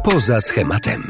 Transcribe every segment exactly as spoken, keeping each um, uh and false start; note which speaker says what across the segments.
Speaker 1: Poza schematem.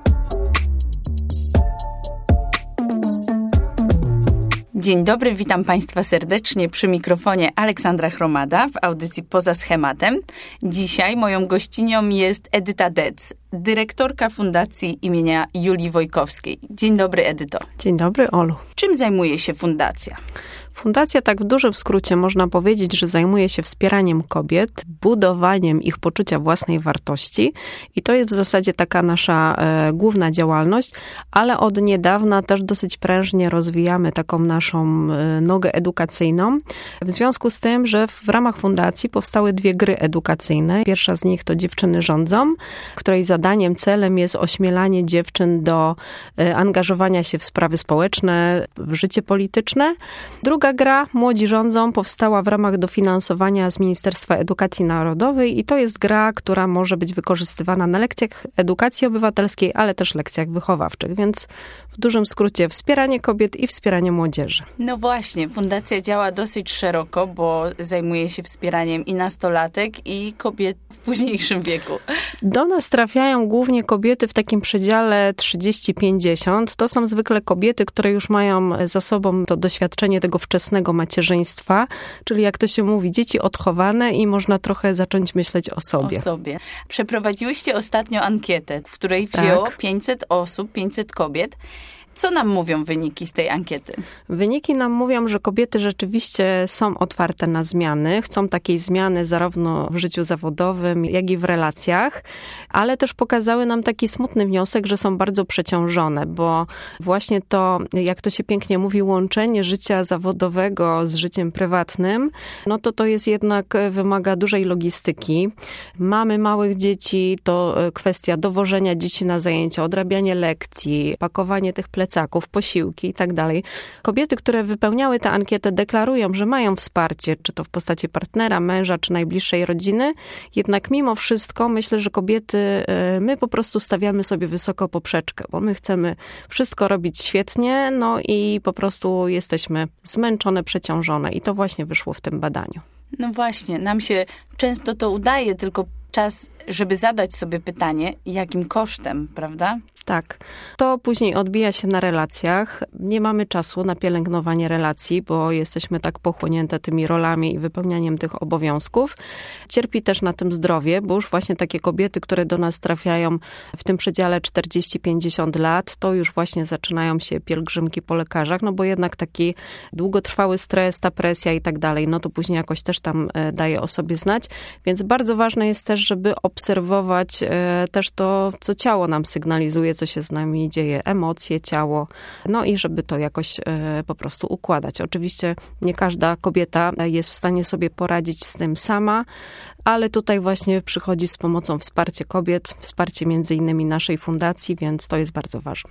Speaker 2: Dzień dobry, witam Państwa serdecznie przy mikrofonie Aleksandra Chromada w audycji Poza schematem. Dzisiaj moją gościnią jest Edyta Dec, dyrektorka Fundacji imienia Julii Wojkowskiej. Dzień dobry, Edyto.
Speaker 3: Dzień dobry, Olu.
Speaker 2: Czym zajmuje się fundacja?
Speaker 3: Fundacja, tak w dużym skrócie można powiedzieć, że zajmuje się wspieraniem kobiet, budowaniem ich poczucia własnej wartości i to jest w zasadzie taka nasza e, główna działalność, ale od niedawna też dosyć prężnie rozwijamy taką naszą e, nogę edukacyjną. W związku z tym, że w ramach fundacji powstały dwie gry edukacyjne. Pierwsza z nich to Dziewczyny rządzą, której zadaniem, celem jest ośmielanie dziewczyn do e, angażowania się w sprawy społeczne, w życie polityczne. Druga gra Młodzi rządzą powstała w ramach dofinansowania z Ministerstwa Edukacji Narodowej i to jest gra, która może być wykorzystywana na lekcjach edukacji obywatelskiej, ale też lekcjach wychowawczych, więc w dużym skrócie wspieranie kobiet i wspieranie młodzieży.
Speaker 2: No właśnie, fundacja działa dosyć szeroko, bo zajmuje się wspieraniem i nastolatek, i kobiet w późniejszym wieku.
Speaker 3: Do nas trafiają głównie kobiety w takim przedziale trzydzieści pięćdziesiąt. To są zwykle kobiety, które już mają za sobą to doświadczenie tego wczesnego macierzyństwa, czyli jak to się mówi, dzieci odchowane i można trochę zacząć myśleć o sobie.
Speaker 2: O sobie. Przeprowadziłyście ostatnio ankietę, w której wzięło
Speaker 3: tak.
Speaker 2: pięćset osób, pięćset kobiet. Co nam mówią wyniki z tej ankiety?
Speaker 3: Wyniki nam mówią, że kobiety rzeczywiście są otwarte na zmiany, chcą takiej zmiany zarówno w życiu zawodowym, jak i w relacjach, ale też pokazały nam taki smutny wniosek, że są bardzo przeciążone, bo właśnie to, jak to się pięknie mówi, łączenie życia zawodowego z życiem prywatnym, no to to jest jednak, wymaga dużej logistyki. Mamy małych dzieci, to kwestia dowożenia dzieci na zajęcia, odrabianie lekcji, pakowanie tych plecaków, posiłki i tak dalej. Kobiety, które wypełniały tę ankietę, deklarują, że mają wsparcie, czy to w postaci partnera, męża, czy najbliższej rodziny. Jednak mimo wszystko myślę, że kobiety, my po prostu stawiamy sobie wysoko poprzeczkę, bo my chcemy wszystko robić świetnie, no i po prostu jesteśmy zmęczone, przeciążone i to właśnie wyszło w tym badaniu.
Speaker 2: No właśnie, nam się często to udaje, tylko czas, żeby zadać sobie pytanie, jakim kosztem, prawda?
Speaker 3: Tak. To później odbija się na relacjach. Nie mamy czasu na pielęgnowanie relacji, bo jesteśmy tak pochłonięte tymi rolami i wypełnianiem tych obowiązków. Cierpi też na tym zdrowie, bo już właśnie takie kobiety, które do nas trafiają w tym przedziale czterdzieści pięćdziesiąt lat, to już właśnie zaczynają się pielgrzymki po lekarzach, no bo jednak taki długotrwały stres, ta presja i tak dalej, no to później jakoś też tam daje o sobie znać. Więc bardzo ważne jest też, żeby obserwować też to, co ciało nam sygnalizuje, co się z nami dzieje, emocje, ciało, no i żeby to jakoś e, po prostu układać. Oczywiście nie każda kobieta jest w stanie sobie poradzić z tym sama, ale tutaj właśnie przychodzi z pomocą wsparcie kobiet, wsparcie między innymi naszej fundacji, więc to jest bardzo ważne.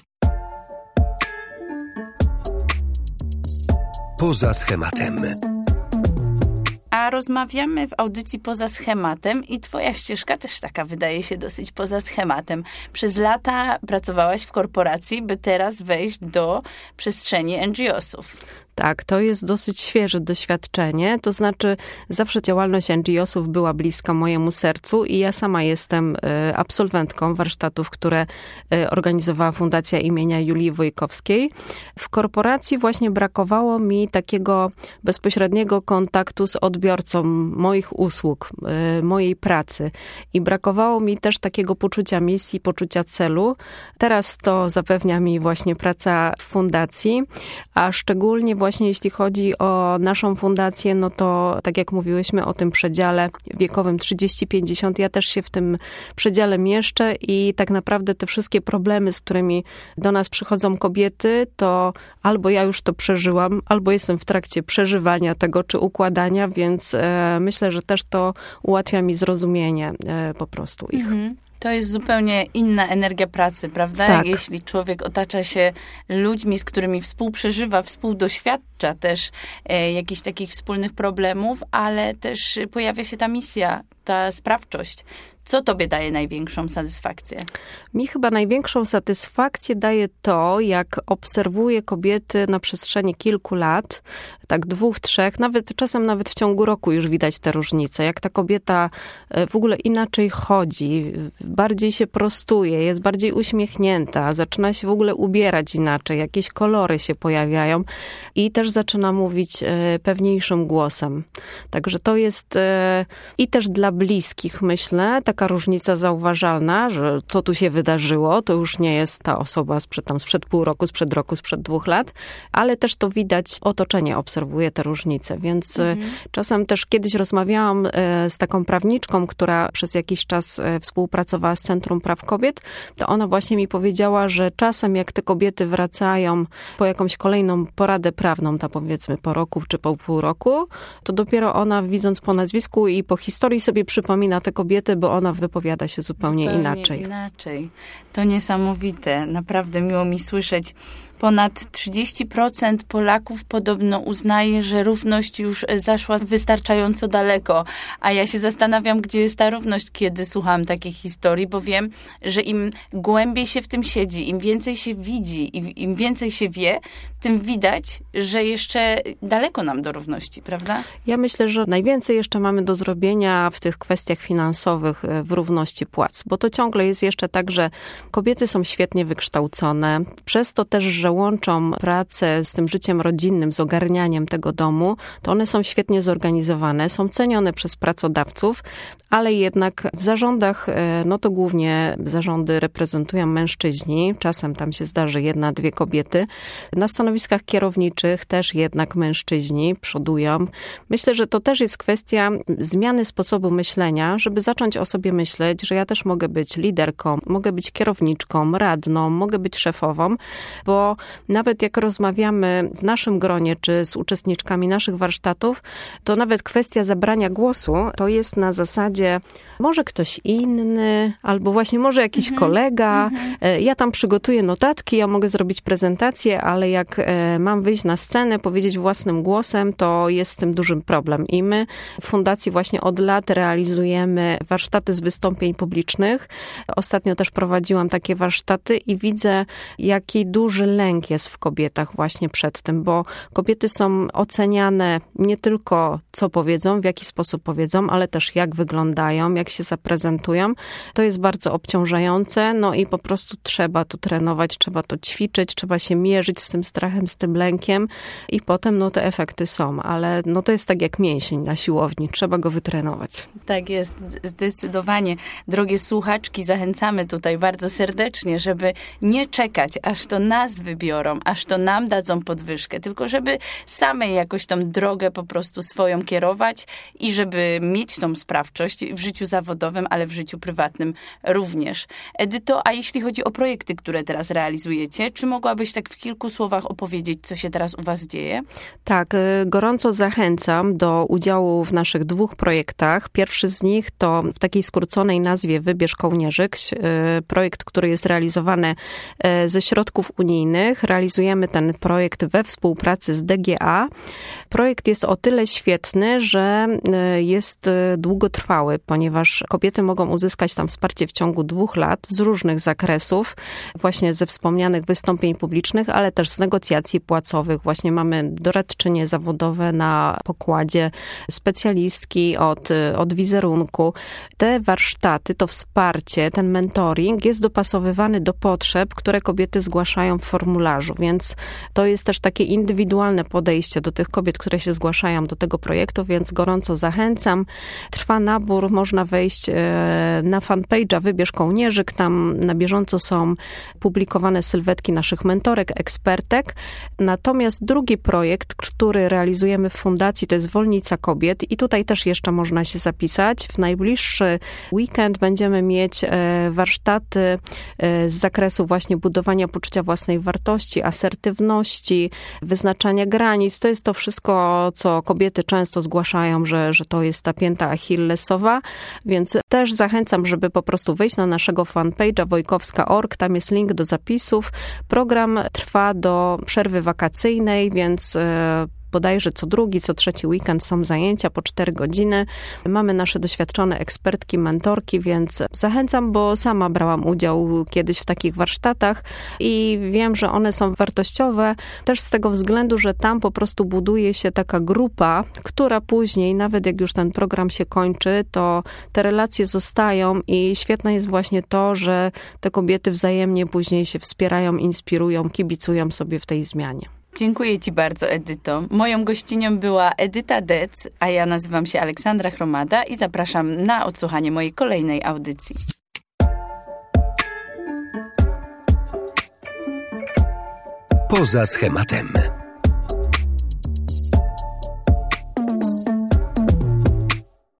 Speaker 1: Poza schematem.
Speaker 2: A rozmawiamy w audycji Poza schematem i twoja ścieżka też taka wydaje się dosyć poza schematem. Przez lata pracowałaś w korporacji, by teraz wejść do przestrzeni en dżi osów.
Speaker 3: Tak, to jest dosyć świeże doświadczenie, to znaczy zawsze działalność en dżi osów była bliska mojemu sercu i ja sama jestem absolwentką warsztatów, które organizowała Fundacja imienia Julii Wojkowskiej. W korporacji właśnie brakowało mi takiego bezpośredniego kontaktu z odbiorcą moich usług, mojej pracy i brakowało mi też takiego poczucia misji, poczucia celu. Teraz to zapewnia mi właśnie praca w fundacji, a szczególnie właśnie Właśnie jeśli chodzi o naszą fundację, no to tak jak mówiłyśmy o tym przedziale wiekowym trzydzieści pięćdziesiąt, ja też się w tym przedziale mieszczę i tak naprawdę te wszystkie problemy, z którymi do nas przychodzą kobiety, to albo ja już to przeżyłam, albo jestem w trakcie przeżywania tego czy układania, więc e, myślę, że też to ułatwia mi zrozumienie e, po prostu ich. Mhm.
Speaker 2: To jest zupełnie inna energia pracy, prawda?
Speaker 3: Tak.
Speaker 2: Jeśli człowiek otacza się ludźmi, z którymi współprzeżywa, współdoświadcza też e, jakichś takich wspólnych problemów, ale też pojawia się ta misja ta sprawczość. Co tobie daje największą satysfakcję?
Speaker 3: Mi chyba największą satysfakcję daje to, jak obserwuję kobiety na przestrzeni kilku lat, tak dwóch, trzech, nawet czasem nawet w ciągu roku już widać te różnice. Jak ta kobieta w ogóle inaczej chodzi, bardziej się prostuje, jest bardziej uśmiechnięta, zaczyna się w ogóle ubierać inaczej, jakieś kolory się pojawiają i też zaczyna mówić pewniejszym głosem. Także to jest i też dla bliskich, myślę, taka różnica zauważalna, że co tu się wydarzyło, to już nie jest ta osoba sprzed, tam, sprzed pół roku, sprzed roku, sprzed dwóch lat, ale też to widać, otoczenie obserwuje te różnice, więc mhm. czasem też kiedyś rozmawiałam z taką prawniczką, która przez jakiś czas współpracowała z Centrum Praw Kobiet, to ona właśnie mi powiedziała, że czasem jak te kobiety wracają po jakąś kolejną poradę prawną, ta powiedzmy po roku czy po pół roku, to dopiero ona widząc po nazwisku i po historii sobie przypomina te kobiety, bo ona wypowiada się zupełnie, zupełnie inaczej.
Speaker 2: inaczej. To niesamowite. Naprawdę miło mi słyszeć. Ponad trzydzieści procent Polaków podobno uznaje, że równość już zaszła wystarczająco daleko. A ja się zastanawiam, gdzie jest ta równość, kiedy słucham takich historii, bo wiem, że im głębiej się w tym siedzi, im więcej się widzi, im, im więcej się wie, tym widać, że jeszcze daleko nam do równości, prawda?
Speaker 3: Ja myślę, że najwięcej jeszcze mamy do zrobienia w tych kwestiach finansowych w równości płac, bo to ciągle jest jeszcze tak, że kobiety są świetnie wykształcone, przez to też, że łączą pracę z tym życiem rodzinnym, z ogarnianiem tego domu, to one są świetnie zorganizowane, są cenione przez pracodawców, ale jednak w zarządach, no to głównie zarządy reprezentują mężczyźni, czasem tam się zdarzy jedna, dwie kobiety. Na stanowiskach kierowniczych też jednak mężczyźni przodują. Myślę, że to też jest kwestia zmiany sposobu myślenia, żeby zacząć o sobie myśleć, że ja też mogę być liderką, mogę być kierowniczką, radną, mogę być szefową, bo nawet jak rozmawiamy w naszym gronie, czy z uczestniczkami naszych warsztatów, to nawet kwestia zabrania głosu, to jest na zasadzie może ktoś inny, albo właśnie może jakiś mhm. kolega. Mhm. Ja tam przygotuję notatki, ja mogę zrobić prezentację, ale jak mam wyjść na scenę, powiedzieć własnym głosem, to jest z tym dużym problem. I my w Fundacji właśnie od lat realizujemy warsztaty z wystąpień publicznych. Ostatnio też prowadziłam takie warsztaty i widzę, jaki duży lęk jest w kobietach właśnie przed tym, bo kobiety są oceniane nie tylko co powiedzą, w jaki sposób powiedzą, ale też jak wyglądają, jak się zaprezentują. To jest bardzo obciążające, no i po prostu trzeba to trenować, trzeba to ćwiczyć, trzeba się mierzyć z tym strachem, z tym lękiem i potem no te efekty są, ale no to jest tak jak mięsień na siłowni, trzeba go wytrenować.
Speaker 2: Tak jest, zdecydowanie. Drogie słuchaczki, zachęcamy tutaj bardzo serdecznie, żeby nie czekać, aż to nas wybiorą, aż to nam dadzą podwyżkę, tylko żeby same jakoś tą drogę po prostu swoją kierować i żeby mieć tą sprawczość w życiu zawodowym, ale w życiu prywatnym również. Edyto, a jeśli chodzi o projekty, które teraz realizujecie, czy mogłabyś tak w kilku słowach opowiedzieć, co się teraz u was dzieje?
Speaker 3: Tak, gorąco zachęcam do udziału w naszych dwóch projektach. Pierwszy z nich to w takiej skróconej nazwie Wybierz Kołnierzyk, projekt, który jest realizowany ze środków unijnych. Realizujemy ten projekt we współpracy z D G A. Projekt jest o tyle świetny, że jest długotrwały, ponieważ kobiety mogą uzyskać tam wsparcie w ciągu dwóch lat z różnych zakresów, właśnie ze wspomnianych wystąpień publicznych, ale też z negocjacji płacowych. Właśnie mamy doradczynie zawodowe na pokładzie, specjalistki od, od wizerunku. Te warsztaty, to wsparcie, ten mentoring jest dopasowywany do potrzeb, które kobiety zgłaszają w formularzu, więc to jest też takie indywidualne podejście do tych kobiet, które się zgłaszają do tego projektu, więc gorąco zachęcam. Trwa nabór, można wejść na fanpage'a Wybierz Kołnierzyk, tam na bieżąco są publikowane sylwetki naszych mentorek, ekspertek. Natomiast drugi projekt, który realizujemy w fundacji, to jest Wolnica Kobiet i tutaj też jeszcze można się zapisać. W najbliższy weekend będziemy mieć warsztaty z zakresu właśnie budowania poczucia własnej wartości, asertywności, wyznaczania granic. To jest to wszystko, co kobiety często zgłaszają, że, że to jest ta pięta achillesowa, więc też zachęcam, żeby po prostu wejść na naszego fanpage'a wojkowska kropka org, tam jest link do zapisów. Program trwa do przerwy wakacyjnej, więc bodajże co drugi, co trzeci weekend są zajęcia po cztery godziny. Mamy nasze doświadczone ekspertki, mentorki, więc zachęcam, bo sama brałam udział kiedyś w takich warsztatach i wiem, że one są wartościowe też z tego względu, że tam po prostu buduje się taka grupa, która później, nawet jak już ten program się kończy, to te relacje zostają i świetne jest właśnie to, że te kobiety wzajemnie później się wspierają, inspirują, kibicują sobie w tej zmianie.
Speaker 2: Dziękuję Ci bardzo, Edyto. Moją gościnią była Edyta Dec, a ja nazywam się Aleksandra Chromada i zapraszam na odsłuchanie mojej kolejnej audycji.
Speaker 1: Poza schematem.